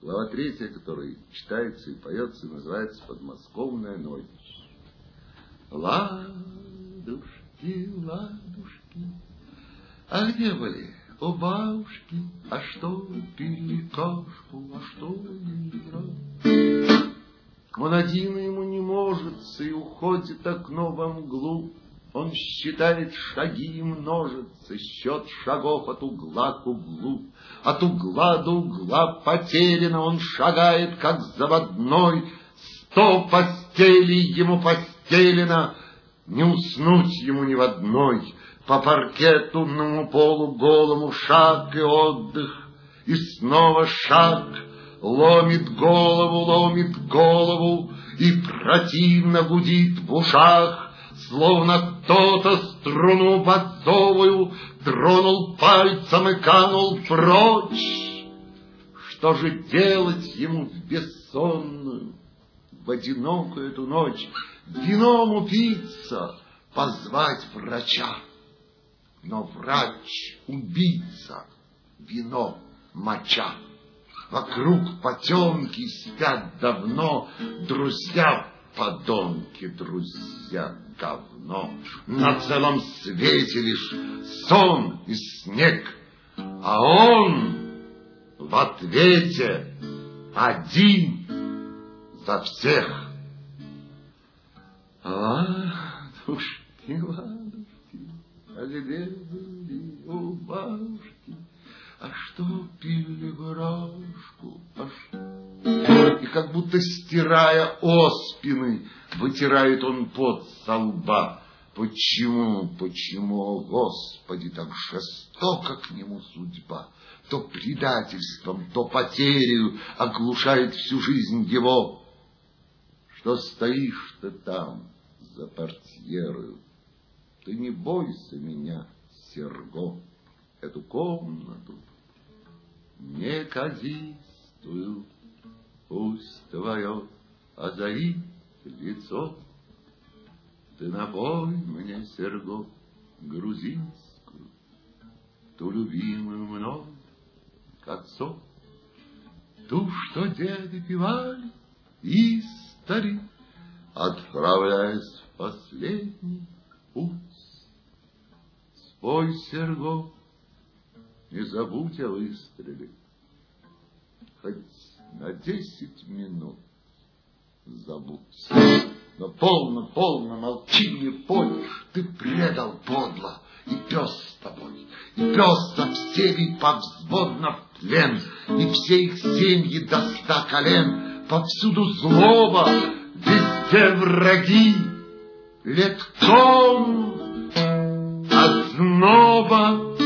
Глава 3, которая читается и поется, называется «Подмосковная ночь». Ладушки, ладушки, а где были у бабушки? А что пили кашку, а что ели дров? Он один ему не можется и уходит окно во мглу. Он считает шаги и множится, счет шагов от угла к углу. От угла до угла потеряно он шагает, как заводной. 100 постелей ему постелено, не уснуть ему ни в одной. По паркетному полу голому шаг и отдых, и снова шаг. Ломит голову, и противно гудит в ушах, словно кто-то струну базовую тронул пальцем и канул прочь. Что же делать ему в бессонную, в одинокую эту ночь? Вином упиться, позвать врача. Но врач — убийца, вино — моча. Вокруг потемки спят давно, друзья подонки, друзья говно. На целом свете лишь сон и снег, а он в ответе один за всех. Ладушки, ладушки, а где были у бабушки? А что пили горошку? И как будто стирая оспины, вытирает он пот со лба. Почему, о Господи, так жестоко к нему судьба? То предательством, то потерею оглушает всю жизнь его. Что стоишь-то там за портьерою? Ты не бойся меня, Серго, эту комнату неказистую пусть твое озарит лицо. Ты напой мне, Серго, грузинскую, ту любимую мной к отцу, ту, что деды певали истори, отправляясь в последний путь. Спой, Серго, не забудь о выстреле, хоть на 10 минут забудь. Но полно, молчи, не пой, ты предал подло, и пес с тобой, и пес со всеми повзводно в плен, и все их семьи до 100 колен, повсюду злоба, везде враги, летком озноба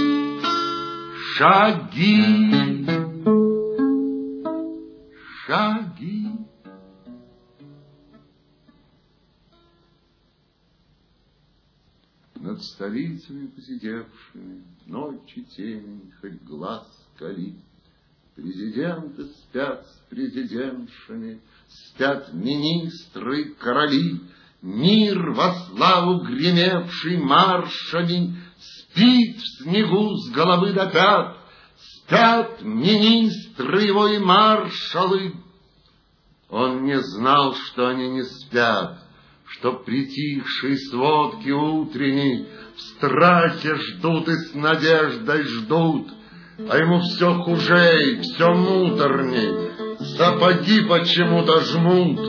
шаги. Над столицами посидевшими, ночи темень, хоть глаз кали. Президенты спят с президентшами, спят министры, короли. Мир во славу гремевший маршами спит в снегу с головы до пят. Спят министры его и маршалы. Он не знал, что они не спят, что притихшие сводки утренней в страхе ждут и с надеждой ждут, а ему все хужей, все муторней, сапоги почему-то жмут.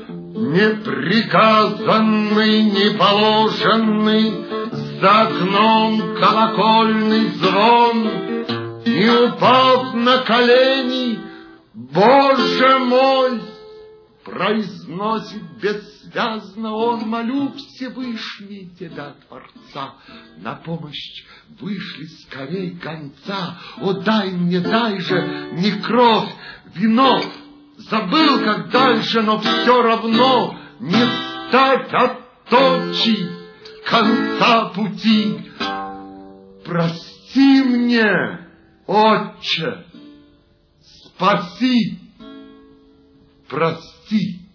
Неприказанный, неположенный, за окном колокольный звон, и упав на колени, Боже мой, произносит бессвязно он: молю Всевышний тебя, Творца, на помощь вышли скорей гонца. О, дай мне, дай же, не кровь, вино. Забыл, как дальше, но все равно не стать отточить конца пути. Прости мне, Отче, спаси, прости.